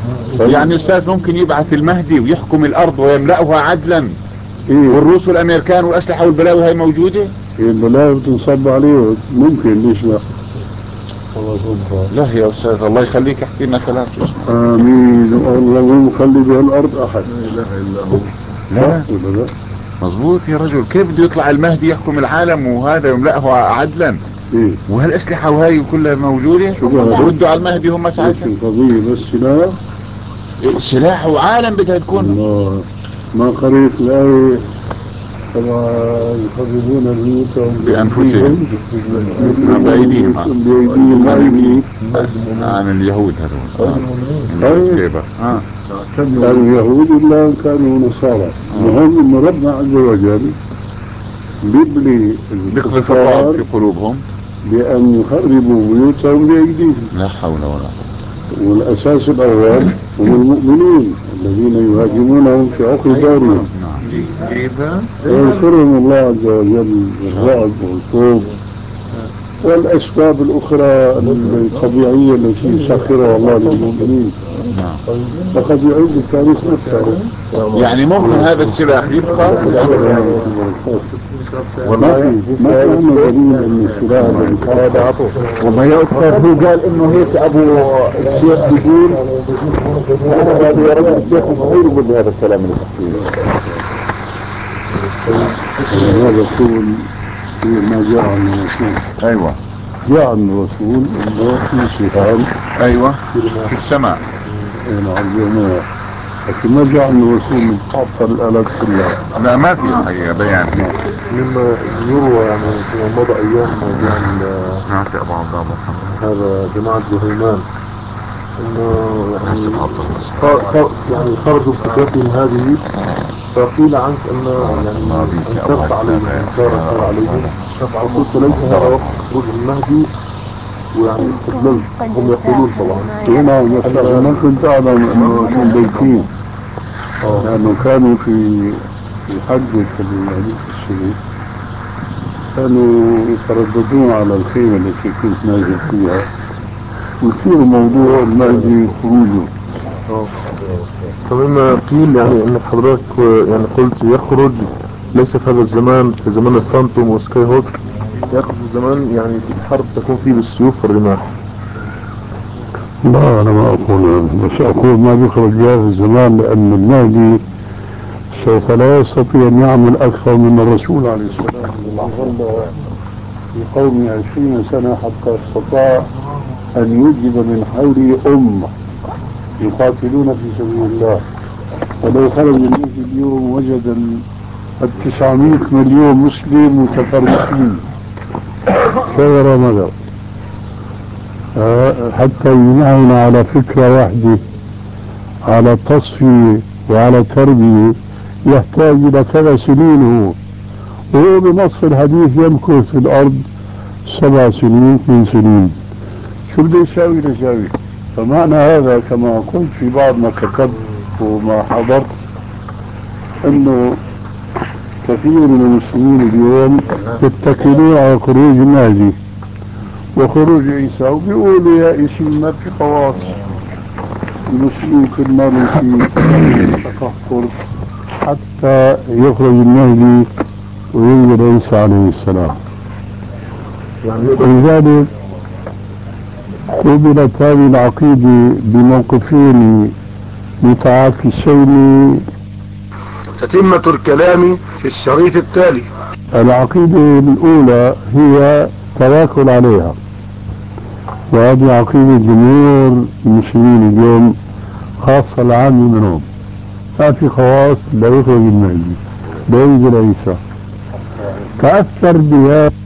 يعني أستاذ ممكن يبعث المهدي ويحكم الأرض ويملأها عدلا، والروس والأمريكان والأسلحة والبلاوي هاي موجودة؟ البلاوي بتنصب عليه، ممكن، ليش لا؟ لا يا أستاذ الله يخليك احكي لنا كلام شو اسمه. آمين. والله مو مخلي بهالأرض أحد. لا إله إلا هو. لا مظبوط يا رجل، كيف بده يطلع المهدي يحكم العالم وهذا يملأه عدلا؟ وهالأسلحة وهي كلها موجودة، ردوا على المهدي هم ساعتها. القضية بس سلاح، سلاح وعالم بدها تكون. الله. ما قريت الآية طبعا يخربون البيوت بأنفسهم بأيديهم بأيديهم عن اليهود هذول. طيب كانوا يهود إلا كانوا نصارى. المهم أن ربنا عز وجل بيقذف الرعب في قلوبهم بأن يخربوا بيوتهم بأيديهم. لا حول ولا قوة. والأساس الأول هم المؤمنين الذين يهاجمونهم في عقر دارهم. وينصرهم الله عز وجل بالرعب والخوف والأسباب الأخرى الطبيعية التي سخرها الله للمؤمنين. فقد يعيد التاريخ نفسه. يعني ممكن هذا السلاح يبقى ما في عندنا دليل أن السلاح وما يا أستاذ هو قال إنه هيك أبو الشيخ بيقول يا رجل الشيخ صغير يقول هذا الكلام اللي بحكيه. هذا يقول ما جاء عن الرسول. أيوة جاء عن الرسول انه في سلطان ايوه في السماء الجموع، لكن ما جاء عن الرسول من قاطع الالات كلها. لا ما في الحقيقه بيان. مما يروى يعني فيما مضى ايام موضوع هذا جماعه جهيمان انه يعني خرجوا بفكرتهم هذه، فقيل عنك ان يعني انكرت عليهم انكار عليهم، فقلت ليس هذا وقت خروج المهدي، ويعني استدللت هم يقولون طبعا هنا ما كنت اعلم انه شو بيتين، لانه كانوا في حجة السلوك كانوا يترددون على الخيمة التي كنت نازل فيها، ويصير موضوع المهدي خروجه. فمما قيل يعني انك حضرتك يعني قلت يخرج ليس في هذا الزمان، في زمان الفانتوم وسكاي هوك، يخرج في زمان يعني الحرب تكون فيه بالسيوف والرماح. لا انا ما اقول، بس اقول ما بيخرج في الزمان، لان المهدي سوف لا يستطيع ان يعمل اكثر من الرسول عليه السلام. ظل في قومه 20 سنة حتى استطاع ان يوجد من حوله امة يقاتلون في سبيل الله. ولو خرج الناس اليوم وجد 900 مليون مسلم متفرقين شجرة مدر، حتى يجمعنا على فكرة واحدة، على تصفية وعلى تربية، يحتاج إلى 3 سنين. وهو بنص الحديث يمكث في الأرض 7 سنين 8 سنين. شو بده يساوي لساوي؟ فمعنى هذا كما قلت في بعض ما كتبت وما حضرت انه كثير من المسلمين اليوم يتكلون على خروج المهدي وخروج عيسى، وبيقولوا يا اسم ما في خواص، المسلمين كل ما في تقهقر حتى يخرج المهدي وينزل عيسى عليه السلام. ولذلك قبلت هذه العقيدة بموقفين متعاكسين. تتمة الكلام في الشريط التالي. العقيدة الأولى هي توكل عليها، وهذه عقيدة جمهور المسلمين اليوم خاصة العام منهم. ما في خواص لا يخرج المهدي لا ينزل عيسى. تأثر بها